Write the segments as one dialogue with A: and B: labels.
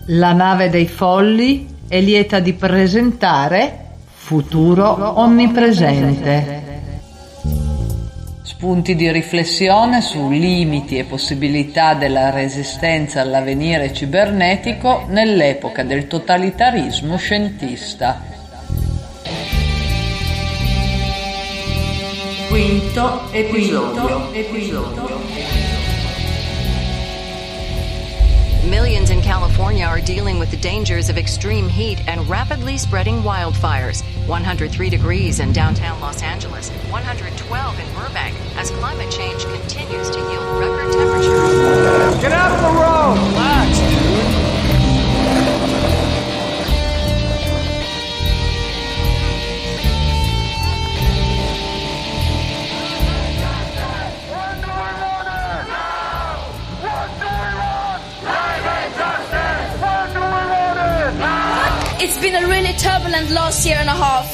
A: La nave dei folli è lieta di presentare Futuro Onnipresente. Spunti di riflessione su limiti e possibilità della resistenza all'avvenire cibernetico nell'epoca del totalitarismo scientista. Quinto episodio.
B: Millions in California are dealing with the dangers of extreme heat and rapidly spreading wildfires. 103 degrees in downtown Los Angeles, 112 in Burbank, as climate change continues to yield record temperatures.
C: Get out of the road! Relax, dude.
D: It's been a really turbulent last year and a half.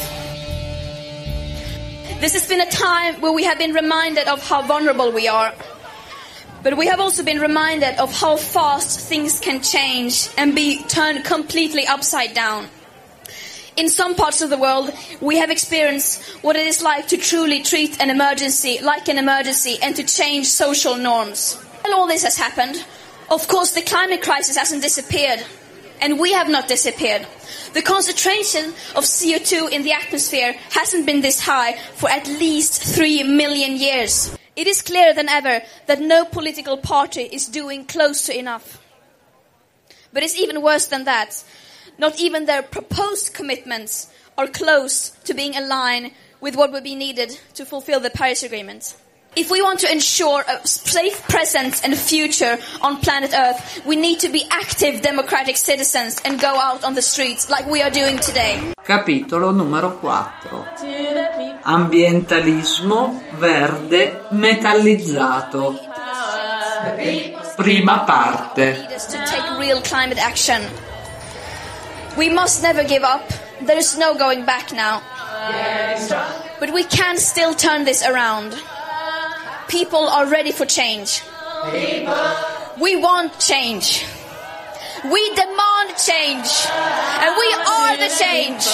D: This has been a time where we have been reminded of how vulnerable we are. But we have also been reminded of how fast things can change and be turned completely upside down. In some parts of the world, we have experienced what it is like to truly treat an emergency like an emergency and to change social norms. While all this has happened, of course the climate crisis hasn't disappeared. And we have not disappeared. The concentration of CO2 in the atmosphere hasn't been this high for at least 3 million years. It is clearer than ever that no political party is doing close to enough. But it's even worse than that. Not even their proposed commitments are close to being aligned with what would be needed to fulfill the Paris Agreement. If we want to ensure a safe present and future on planet Earth, we need to be active democratic citizens and go out on the streets like we are doing today.
A: Capitolo numero 4. Ambientalismo verde metallizzato. Prima parte.
D: To take real climate action. We must never give up. There is no going back now. But we can still turn this around. People are ready for change. We want change. We demand change. And we are the change.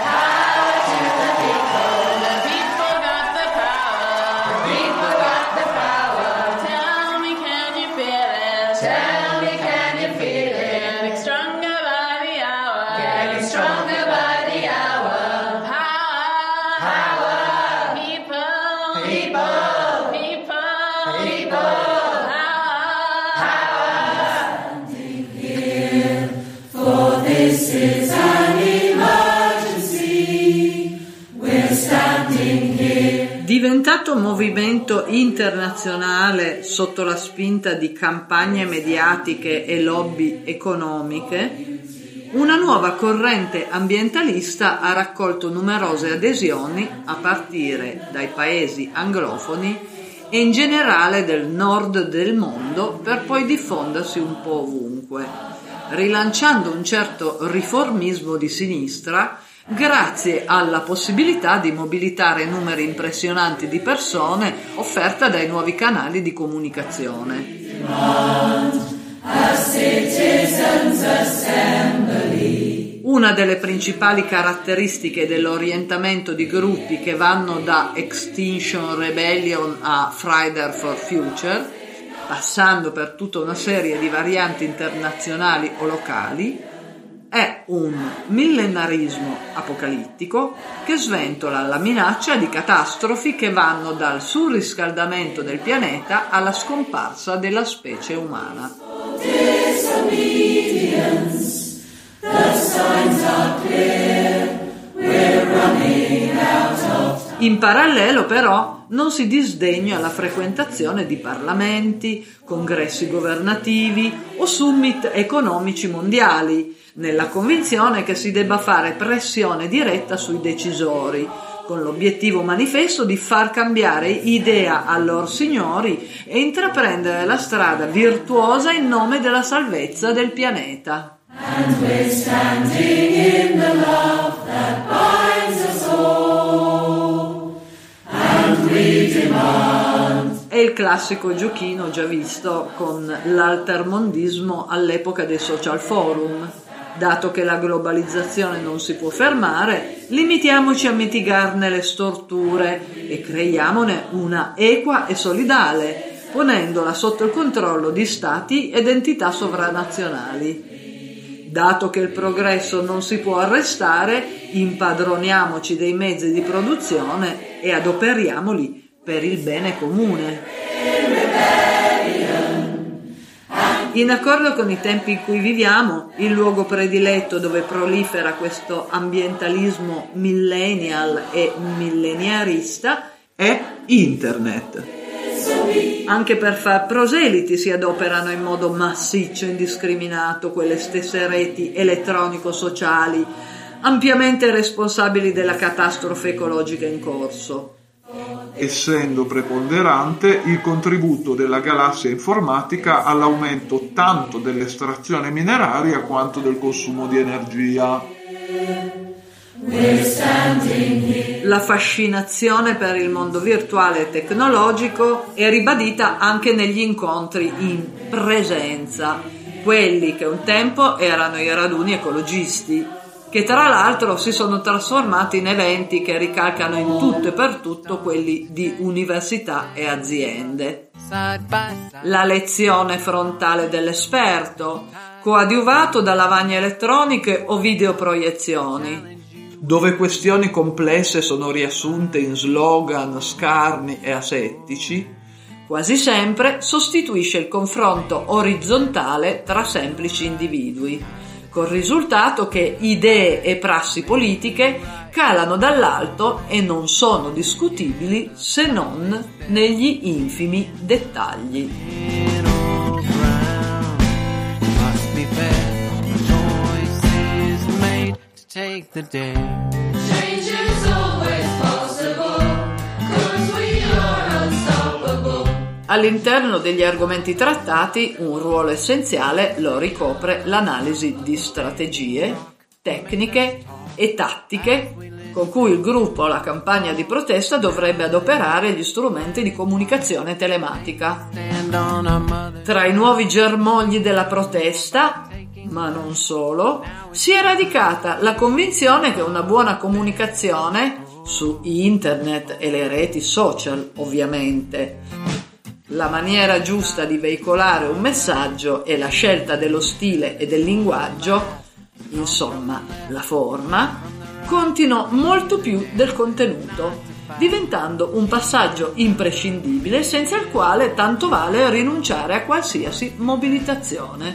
A: Diventato movimento internazionale sotto la spinta di campagne mediatiche e lobby economiche, una nuova corrente ambientalista ha raccolto numerose adesioni a partire dai paesi anglofoni e in generale del nord del mondo, per poi diffondersi un po' ovunque, rilanciando un certo riformismo di sinistra grazie alla possibilità di mobilitare numeri impressionanti di persone offerta dai nuovi canali di comunicazione. Una delle principali caratteristiche dell'orientamento di gruppi che vanno da Extinction Rebellion a Friday for Future, passando per tutta una serie di varianti internazionali o locali, è un millenarismo apocalittico che sventola la minaccia di catastrofi che vanno dal surriscaldamento del pianeta alla scomparsa della specie umana. In parallelo, però, non si disdegna la frequentazione di parlamenti, congressi governativi o summit economici mondiali, nella convinzione che si debba fare pressione diretta sui decisori, con l'obiettivo manifesto di far cambiare idea a lor signori e intraprendere la strada virtuosa in nome della salvezza del pianeta. And we're standing in the love that binds us all, and we demand. è il classico giochino già visto con l'altermondismo all'epoca dei social forum. Dato che la globalizzazione non si può fermare, limitiamoci a mitigarne le storture e creiamone una equa e solidale, ponendola sotto il controllo di stati ed entità sovranazionali. Dato che il progresso non si può arrestare, impadroniamoci dei mezzi di produzione e adoperiamoli per il bene comune. In accordo con i tempi in cui viviamo, il luogo prediletto dove prolifera questo ambientalismo millennial e milleniarista è Internet. Anche per far proseliti si adoperano in modo massiccio e indiscriminato quelle stesse reti elettronico-sociali, ampiamente responsabili della catastrofe ecologica in corso,
E: essendo preponderante il contributo della galassia informatica all'aumento tanto dell'estrazione mineraria quanto del consumo di energia.
A: La fascinazione per il mondo virtuale e tecnologico è ribadita anche negli incontri in presenza, quelli che un tempo erano i raduni ecologisti, che tra l'altro si sono trasformati in eventi che ricalcano in tutto e per tutto quelli di università e aziende. La lezione frontale dell'esperto, coadiuvato da lavagne elettroniche o videoproiezioni, dove questioni complesse sono riassunte in slogan scarni e asettici, quasi sempre sostituisce il confronto orizzontale tra semplici individui, col risultato che idee e prassi politiche calano dall'alto e non sono discutibili se non negli infimi dettagli. All'interno degli argomenti trattati un ruolo essenziale lo ricopre l'analisi di strategie, tecniche e tattiche con cui il gruppo o la campagna di protesta dovrebbe adoperare gli strumenti di comunicazione telematica. Tra i nuovi germogli della protesta, ma non solo, si è radicata la convinzione che una buona comunicazione su internet e le reti social, ovviamente, la maniera giusta di veicolare un messaggio e la scelta dello stile e del linguaggio, insomma la forma, contino molto più del contenuto, diventando un passaggio imprescindibile senza il quale tanto vale rinunciare a qualsiasi mobilitazione.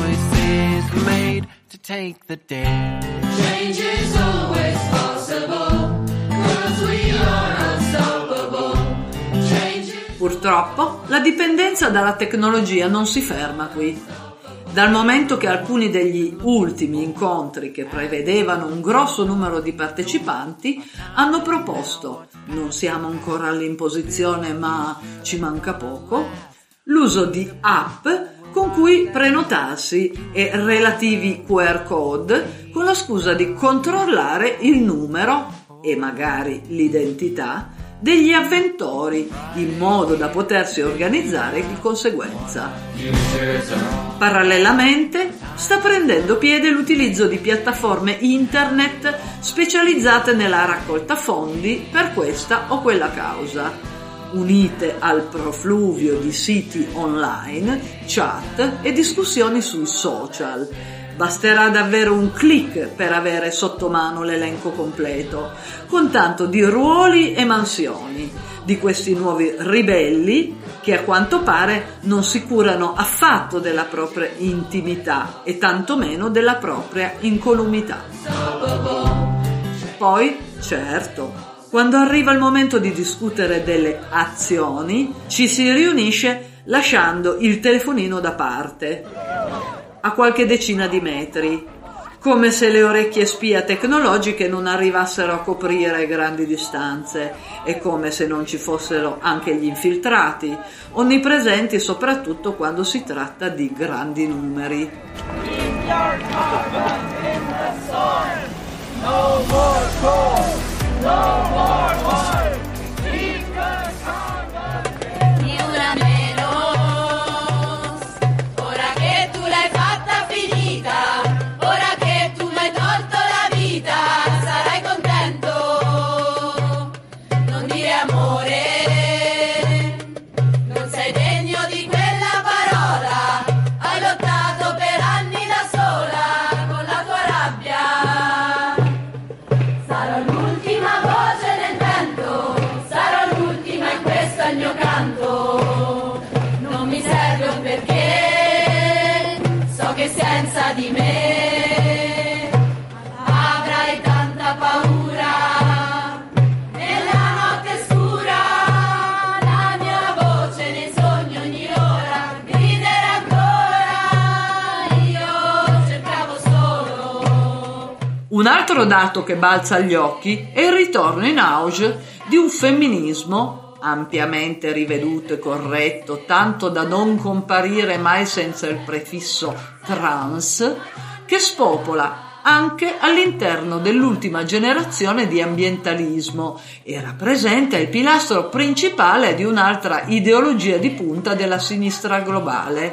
A: Purtroppo la dipendenza dalla tecnologia non si ferma qui, dal momento che alcuni degli ultimi incontri che prevedevano un grosso numero di partecipanti hanno proposto, non siamo ancora all'imposizione ma ci manca poco, l'uso di app con cui prenotarsi e relativi QR code con la scusa di controllare il numero e magari l'identità degli avventori in modo da potersi organizzare di conseguenza. Parallelamente sta prendendo piede l'utilizzo di piattaforme internet specializzate nella raccolta fondi per questa o quella causa, unite al profluvio di siti online, chat e discussioni sui social. Basterà davvero un click per avere sotto mano l'elenco completo, con tanto di ruoli e mansioni, di questi nuovi ribelli che a quanto pare non si curano affatto della propria intimità e tantomeno della propria incolumità. Poi, certo, quando arriva il momento di discutere delle azioni, ci si riunisce lasciando il telefonino da parte, a qualche decina di metri, come se le orecchie spia tecnologiche non arrivassero a coprire grandi distanze e come se non ci fossero anche gli infiltrati, onnipresenti soprattutto quando si tratta di grandi numeri.
F: che senza di me avrai tanta paura. Nella notte scura la mia voce nei sogni ogni ora griderà ancora, io cercavo solo.
A: Un altro dato che balza agli occhi è il ritorno in auge di un femminismo ampiamente riveduto e corretto, tanto da non comparire mai senza il prefisso trans, che spopola anche all'interno dell'ultima generazione di ambientalismo e rappresenta il pilastro principale di un'altra ideologia di punta della sinistra globale,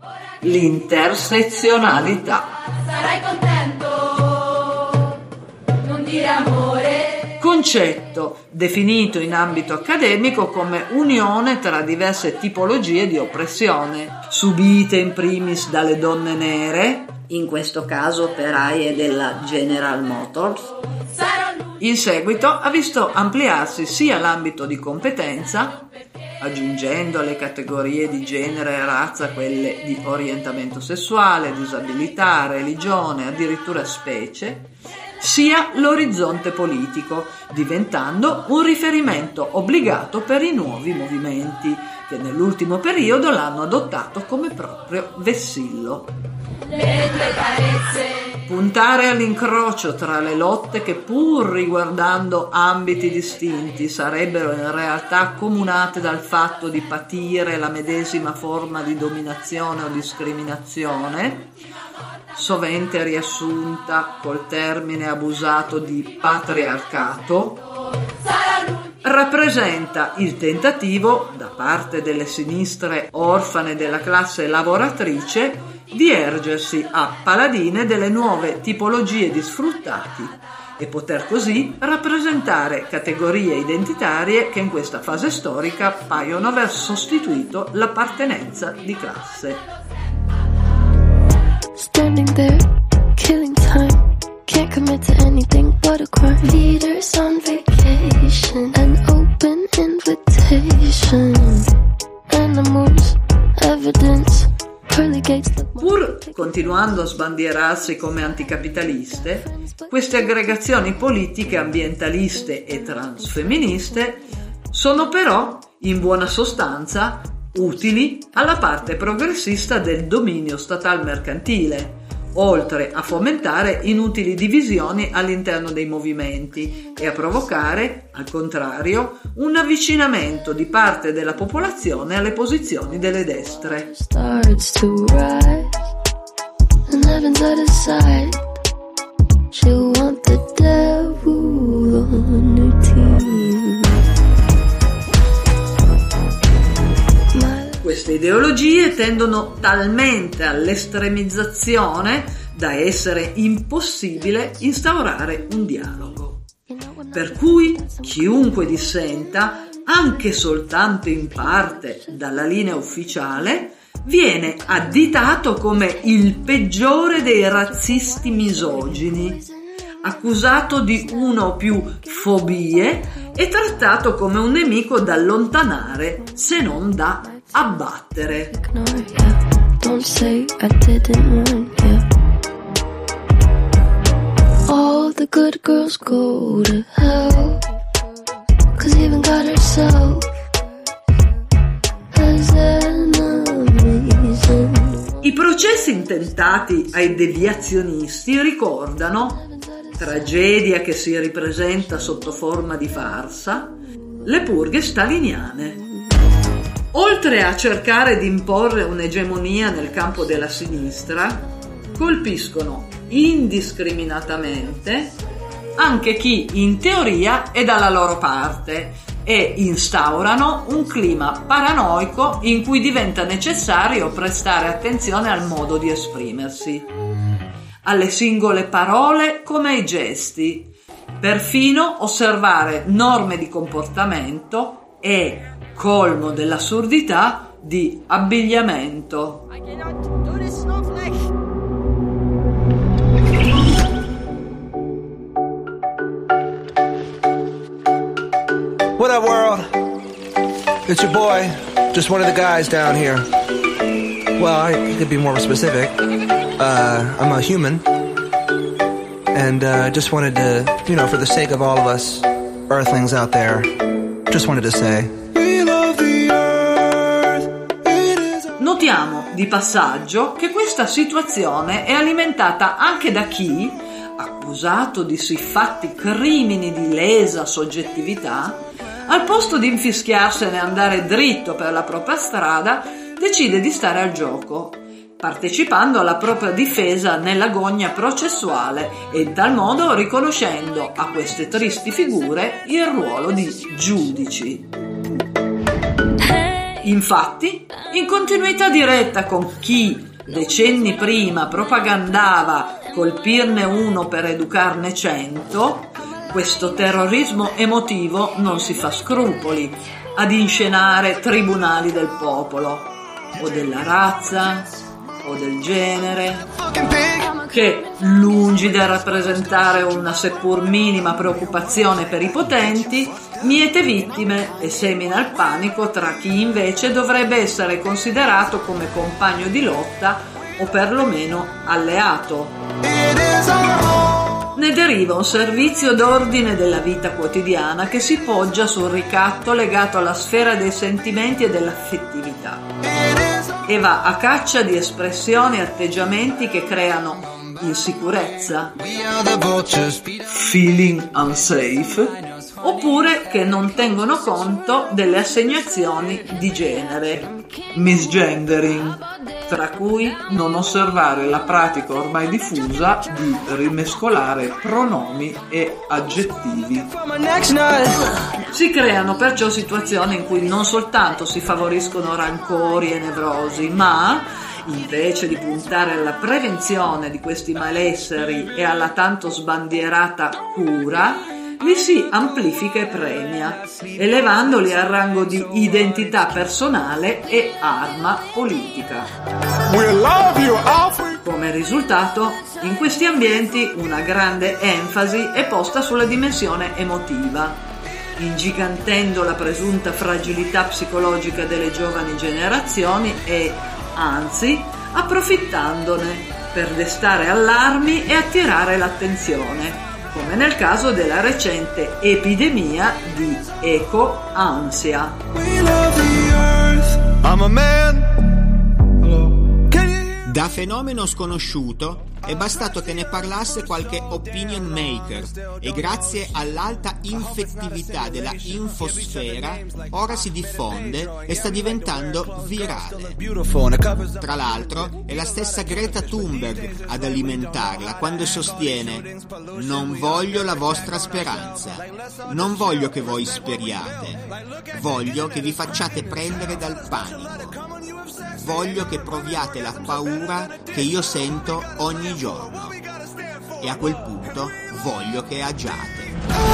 A: l'intersezionalità.
F: Sarai contento, non dire amore.
A: Concetto definito in ambito accademico come unione tra diverse tipologie di oppressione, subite in primis dalle donne nere, in questo caso operaie della General Motors. In seguito ha visto ampliarsi sia l'ambito di competenza, aggiungendo alle categorie di genere e razza quelle di orientamento sessuale, disabilità, religione, addirittura specie, sia l'orizzonte politico, diventando un riferimento obbligato per i nuovi movimenti, che nell'ultimo periodo l'hanno adottato come proprio vessillo.
F: Le tue carezze.
A: Puntare all'incrocio tra le lotte che, pur riguardando ambiti distinti, sarebbero in realtà accomunate dal fatto di patire la medesima forma di dominazione o discriminazione, sovente riassunta col termine abusato di patriarcato, rappresenta il tentativo, da parte delle sinistre orfane della classe lavoratrice, di ergersi a paladine delle nuove tipologie di sfruttati e poter così rappresentare categorie identitarie che in questa fase storica paiono aver sostituito l'appartenenza di classe.
G: Standing there, killing time, can't commit to anything but a crime. Leaders on vacation, an open invitation. Animals, evidence, pearly gates.
A: Pur continuando a sbandierarsi come anticapitaliste, queste aggregazioni politiche ambientaliste e transfemministe sono però, in buona sostanza, utili alla parte progressista del dominio statal mercantile, oltre a fomentare inutili divisioni all'interno dei movimenti e a provocare, al contrario, un avvicinamento di parte della popolazione alle posizioni delle destre.
G: Starts to rise, and heaven's at his side. She'll want the devil on her team.
A: Queste ideologie tendono talmente all'estremizzazione da essere impossibile instaurare un dialogo. Per cui chiunque dissenta, anche soltanto in parte dalla linea ufficiale, viene additato come il peggiore dei razzisti misogini, accusato di una o più fobie e trattato come un nemico da allontanare, se non da abbattere.
G: Ignore, yeah. Don't say I didn't warn you. All the good girls go to hell, 'cause even God herself has enemies.
A: I processi intentati ai deviazionisti ricordano, tragedia che si ripresenta sotto forma di farsa, le purghe staliniane. Oltre a cercare di imporre un'egemonia nel campo della sinistra, colpiscono indiscriminatamente anche chi in teoria è dalla loro parte e instaurano un clima paranoico in cui diventa necessario prestare attenzione al modo di esprimersi, alle singole parole come ai gesti, perfino osservare norme di comportamento e, colmo dell'assurdità, di abbigliamento.
C: What up, world? It's your boy, just one of the guys down here. Well, I could be more specific. I'm a human, and just wanted to, for the sake of all of us Earthlings out there, just wanted to say, we love the earth.
A: Notiamo di passaggio che questa situazione è alimentata anche da chi, accusato di siffatti crimini di lesa soggettività, al posto di infischiarsene e andare dritto per la propria strada, decide di stare al gioco, partecipando alla propria difesa nell'agonia processuale e in tal modo riconoscendo a queste tristi figure il ruolo di giudici. Infatti, in continuità diretta con chi decenni prima propagandava colpirne uno per educarne 100, questo terrorismo emotivo non si fa scrupoli ad inscenare tribunali del popolo, o della razza, o del genere, che, lungi da rappresentare una seppur minima preoccupazione per i potenti, miete vittime e semina il panico tra chi invece dovrebbe essere considerato come compagno di lotta o perlomeno alleato. Ne deriva un servizio d'ordine della vita quotidiana che si poggia sul ricatto legato alla sfera dei sentimenti e dell'affettività e va a caccia di espressioni e atteggiamenti che creano insicurezza, feeling unsafe, oppure che non tengono conto delle assegnazioni di genere, misgendering, tra cui non osservare la pratica ormai diffusa di rimescolare pronomi e aggettivi. Si creano perciò situazioni in cui non soltanto si favoriscono rancori e nevrosi, ma invece di puntare alla prevenzione di questi malesseri e alla tanto sbandierata cura, li si amplifica e premia, elevandoli al rango di identità personale e arma politica. Come risultato, in questi ambienti una grande enfasi è posta sulla dimensione emotiva, ingigantendo la presunta fragilità psicologica delle giovani generazioni e, anzi, approfittandone per destare allarmi e attirare l'attenzione, come nel caso della recente epidemia di eco-ansia.
H: Da fenomeno sconosciuto è bastato che ne parlasse qualche opinion maker e grazie all'alta infettività della infosfera ora si diffonde e sta diventando virale. Tra l'altro è la stessa Greta Thunberg ad alimentarla quando sostiene: non voglio la vostra speranza, non voglio che voi speriate, voglio che vi facciate prendere dal panico, voglio che proviate la paura che io sento ogni giorno e a quel punto voglio che agiate.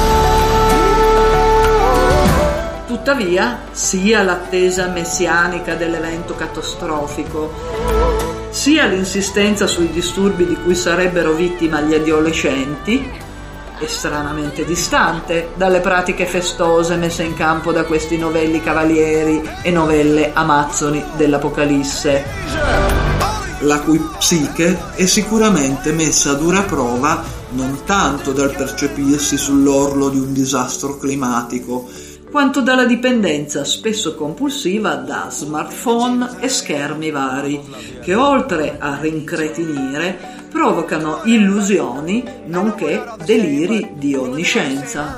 A: Tuttavia, sia l'attesa messianica dell'evento catastrofico, sia l'insistenza sui disturbi di cui sarebbero vittima gli adolescenti, è stranamente distante dalle pratiche festose messe in campo da questi novelli cavalieri e novelle amazzoni dell'Apocalisse, la cui psiche è sicuramente messa a dura prova non tanto dal percepirsi sull'orlo di un disastro climatico, quanto dalla dipendenza spesso compulsiva da smartphone e schermi vari, che oltre a rincretinire provocano illusioni nonché deliri di onniscienza.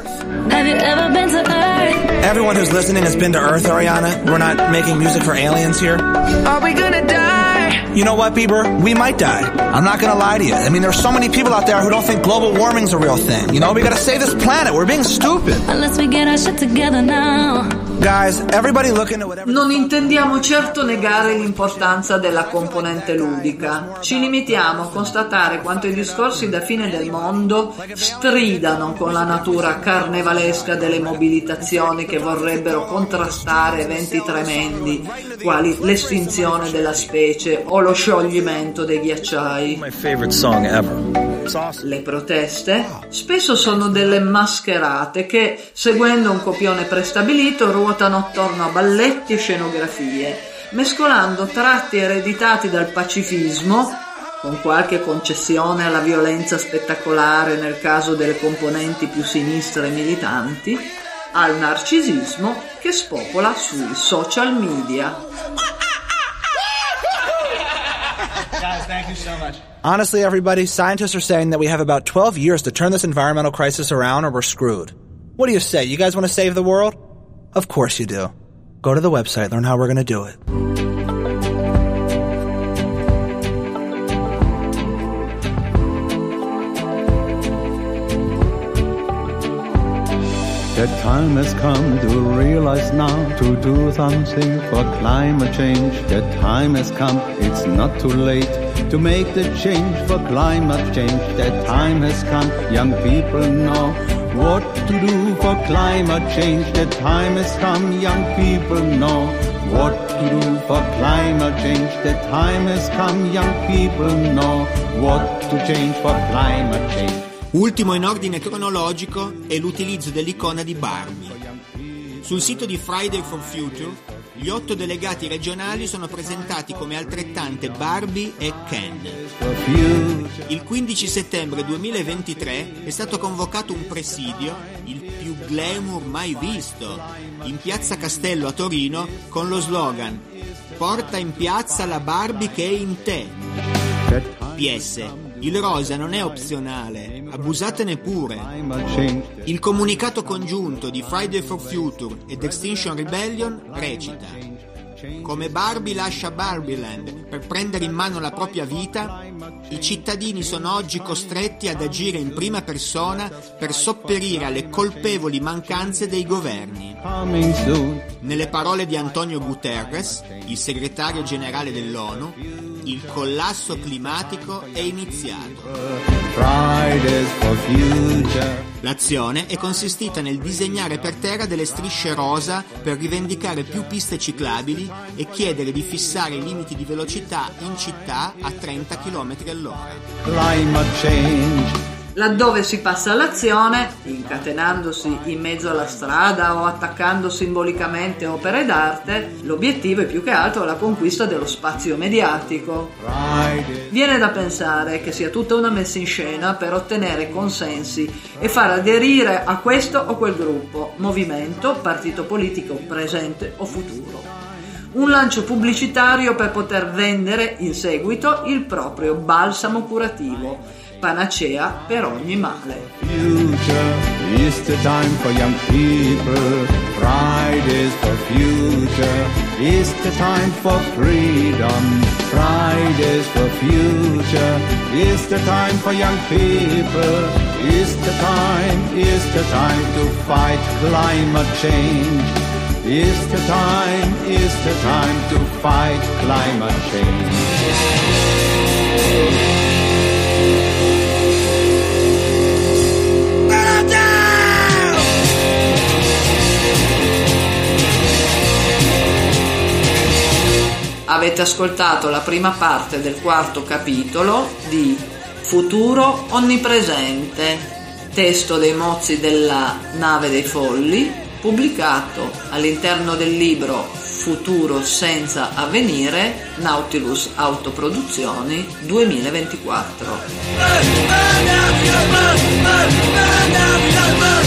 C: Everyone who's listening has been to Earth, Ariana. We're not making music for aliens here. Are we gonna die? You know what, Bieber? We might die. I'm not gonna lie to you. I mean, there's so many people out there who don't think global warming's a real thing. You know, we gotta save this planet. We're being stupid. Unless we get our shit together now. Guys, everybody looking at whatever.
A: Non intendiamo certo negare l'importanza della componente ludica. Ci limitiamo a constatare quanto i discorsi da fine del mondo stridano con la natura carnevalesca delle mobilitazioni che vorrebbero contrastare eventi tremendi, quali l'estinzione della specie o lo scioglimento dei ghiacciai. Le proteste spesso sono delle mascherate che, seguendo un copione prestabilito, ruotano attorno a balletti e scenografie, mescolando tratti ereditati dal pacifismo, con qualche concessione alla violenza spettacolare nel caso delle componenti più sinistre e militanti, al narcisismo che spopola sui social media.
C: Guys, thank you so much. Honestly, everybody, scientists are saying that we have about 12 years to turn this environmental crisis around or we're screwed. What do you say? You guys want to save the world? Of course you do. Go to the website, learn how we're going to do it.
I: The time has come to realize now, to do something for climate change. The time has come, it's not too late, to make the change for climate change. The time has come, young people know what to do for climate change. The time has come, young people know what to do for climate change. The time has come, young people know what to change for climate change.
H: Ultimo in ordine cronologico è l'utilizzo dell'icona di Barbie. Sul sito di Friday for Future, gli 8 delegati regionali sono presentati come altrettante Barbie e Ken. Il 15 settembre 2023 è stato convocato un presidio, il più glamour mai visto, in Piazza Castello a Torino con lo slogan "Porta in piazza la Barbie che è in te". PS, il rosa non è opzionale, abusatene pure. Il comunicato congiunto di Friday for Future ed Extinction Rebellion recita: come Barbie lascia Barbieland per prendere in mano la propria vita, i cittadini sono oggi costretti ad agire in prima persona per sopperire alle colpevoli mancanze dei governi. Nelle parole di Antonio Guterres, il segretario generale dell'ONU, il collasso climatico è iniziato. L'azione è consistita nel disegnare per terra delle strisce rosa per rivendicare più piste ciclabili e chiedere di fissare i limiti di velocità in città a 30 km all'ora.
A: Laddove si passa all'azione, incatenandosi in mezzo alla strada o attaccando simbolicamente opere d'arte, l'obiettivo è più che altro la conquista dello spazio mediatico. Viene da pensare che sia tutta una messa in scena per ottenere consensi e far aderire a questo o quel gruppo, movimento, partito politico presente o futuro. Un lancio pubblicitario per poter vendere in seguito il proprio balsamo curativo, panacea per ogni male.
I: Future is the time for young people. Fridays for future is the time for freedom. Fridays for future is the time for young people. Is the time to fight climate change. Is the time to fight climate change.
A: Avete ascoltato la prima parte del 4º capitolo di Futuro onnipresente, testo dei mozzi della Nave dei Folli, pubblicato all'interno del libro Futuro senza avvenire, Nautilus Autoproduzioni 2024.